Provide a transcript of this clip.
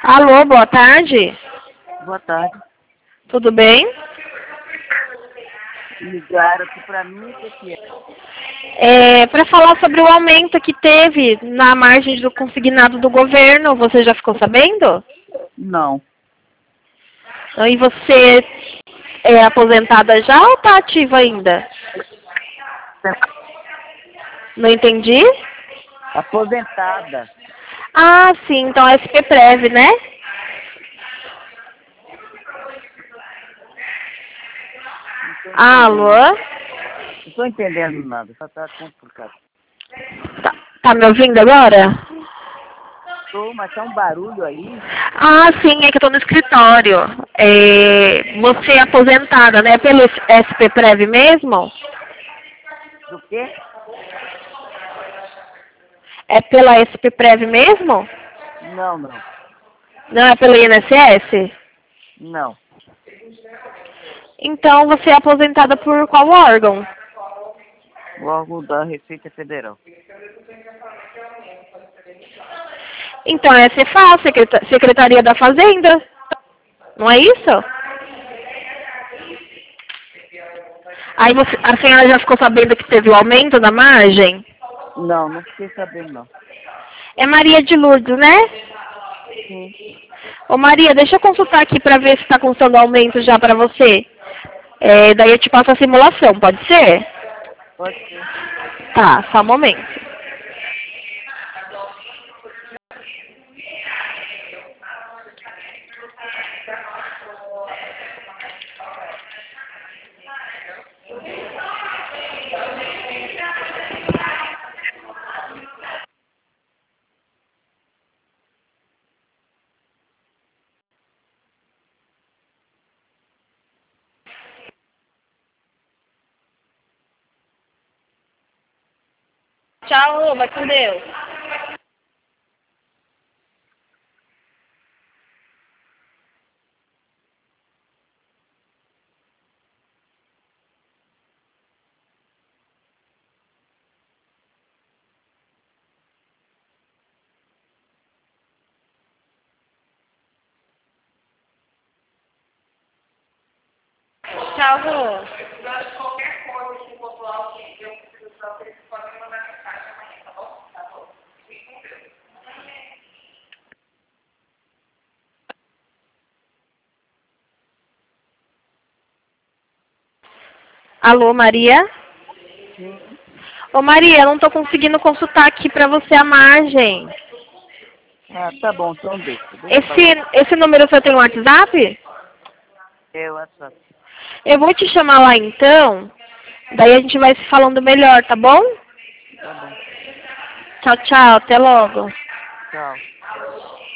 Alô, boa tarde. Boa tarde. Tudo bem? Ligaram aqui pra mim, o que é? Para falar sobre o aumento que teve na margem do consignado do governo, você já ficou sabendo? Não. E você é aposentada já ou está ativa ainda? Não entendi? Aposentada. Ah, sim, então é SPPrev, né? Alô? Não tô entendendo nada, só tá complicado. Tá me ouvindo agora? Tô, mas tá um barulho aí. Ah, sim, é que eu tô no escritório. Você é aposentada, né? Pelo SPPrev mesmo? Do quê? É pela SPPrev mesmo? Não, não. Não é pelo INSS? Não. Então você é aposentada por qual órgão? O órgão da Receita Federal. Então é Cefaz, Secretaria da Fazenda. Não é isso? Aí a senhora já ficou sabendo que teve o aumento da margem? Não, não fiquei sabendo não. É Maria de Lourdes, né? Sim, Ô Maria, deixa eu consultar aqui para ver se está constando aumento já para você. Daí eu te passo a simulação, pode ser? pode ser. Tá, só um momento. Tchau, vai com Deus. Tchau, Rô. Alô, Maria? Sim. Ô Maria, eu não tô conseguindo consultar aqui pra você a margem. Ah, tá bom, então deixa. Deixa pra lá. Esse número você tem um WhatsApp? É o WhatsApp. Eu vou te chamar lá então. Daí a gente vai se falando melhor, tá bom? Tá bom. Tchau, tchau. Até logo. Tchau.